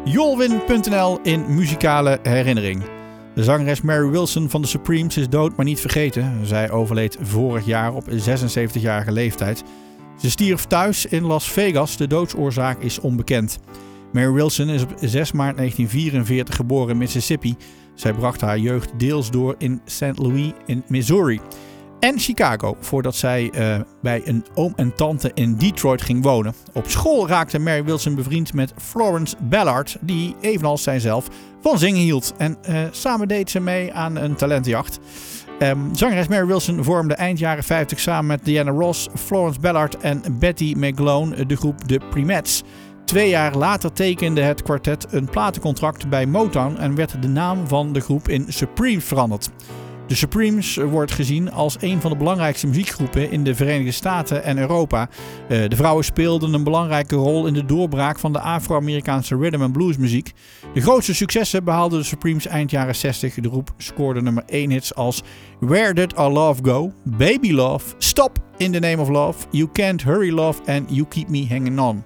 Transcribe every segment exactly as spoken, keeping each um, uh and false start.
Jolwin punt n l in muzikale herinnering. De zangeres Mary Wilson van de Supremes is dood, maar niet vergeten. Zij overleed vorig jaar op zesenzeventigjarige leeftijd. Ze stierf thuis in Las Vegas. De doodsoorzaak is onbekend. Mary Wilson is op zes maart negentien vierenveertig geboren in Mississippi. Zij bracht haar jeugd deels door in Saint Louis in Missouri en Chicago, voordat zij uh, bij een oom en tante in Detroit ging wonen. Op school raakte Mary Wilson bevriend met Florence Ballard, die evenals zijzelf van zingen hield. En uh, samen deed ze mee aan een talentenjacht. Um, zangeres Mary Wilson vormde eind jaren vijftig samen met Diana Ross, Florence Ballard en Betty McGlone de groep The Primettes. Twee jaar later tekende het kwartet een platencontract bij Motown en werd de naam van de groep in Supremes veranderd. De Supremes wordt gezien als een van de belangrijkste muziekgroepen in de Verenigde Staten en Europa. De vrouwen speelden een belangrijke rol in de doorbraak van de Afro-Amerikaanse rhythm and blues muziek. De grootste successen behaalden de Supremes eind jaren zestig. De groep scoorde nummer één hits als Where Did Our Love Go, Baby Love, Stop in the Name of Love, You Can't Hurry Love en You Keep Me Hanging On.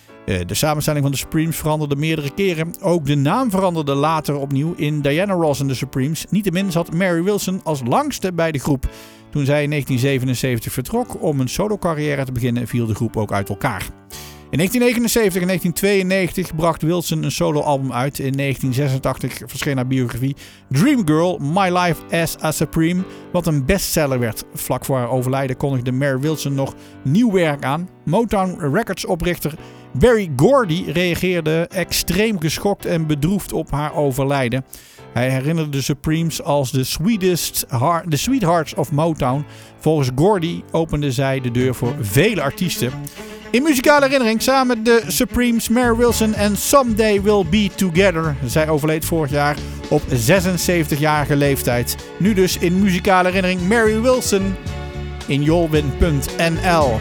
De samenstelling van de Supremes veranderde meerdere keren. Ook de naam veranderde later opnieuw in Diana Ross en de Supremes. Niettemin zat Mary Wilson als langste bij de groep. Toen zij in negentien zevenenzeventig vertrok om een solo-carrière te beginnen, viel de groep ook uit elkaar. In negentien negenenzeventig en negentien tweeënnegentig bracht Wilson een solo-album uit. In negentien zesentachtig verscheen haar biografie Dream Girl, My Life as a Supreme, wat een bestseller werd. Vlak voor haar overlijden kondigde Mary Wilson nog nieuw werk aan. Motown Records oprichter Berry Gordy reageerde extreem geschokt en bedroefd op haar overlijden. Hij herinnerde de Supremes als de sweetest heart, the sweethearts of Motown. Volgens Gordy opende zij de deur voor vele artiesten. In muzikale herinnering samen de Supremes, Mary Wilson en Someday We'll Be Together. Zij overleed vorig jaar op zesenzeventigjarige leeftijd. Nu dus in muzikale herinnering Mary Wilson in Jolwin punt n l.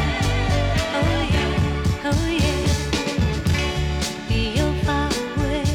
Away.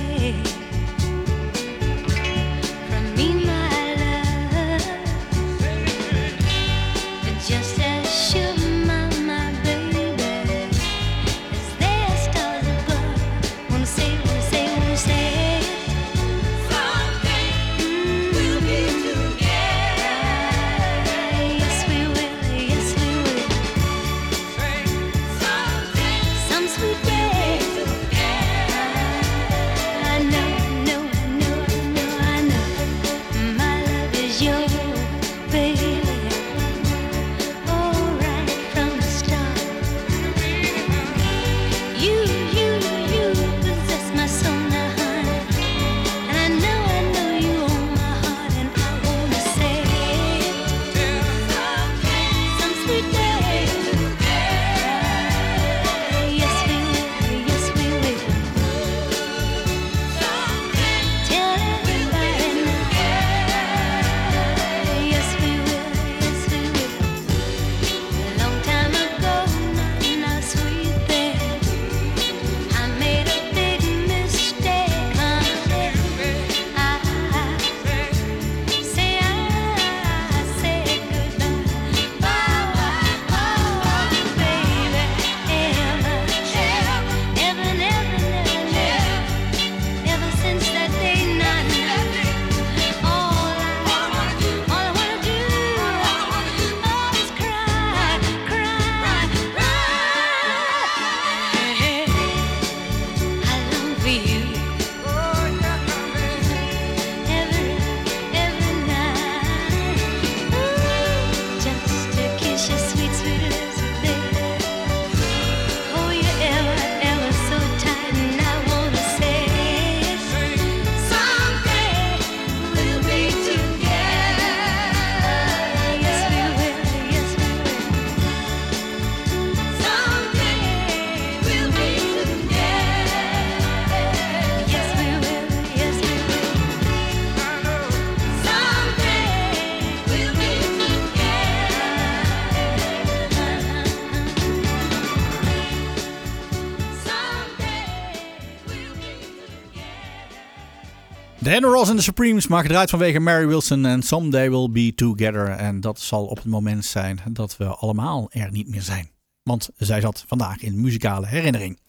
Diana Ross en de Supremes, maar gedraaid vanwege Mary Wilson en Someday We'll Be Together. En dat zal op het moment zijn dat we allemaal er niet meer zijn. Want zij zat vandaag in muzikale herinnering.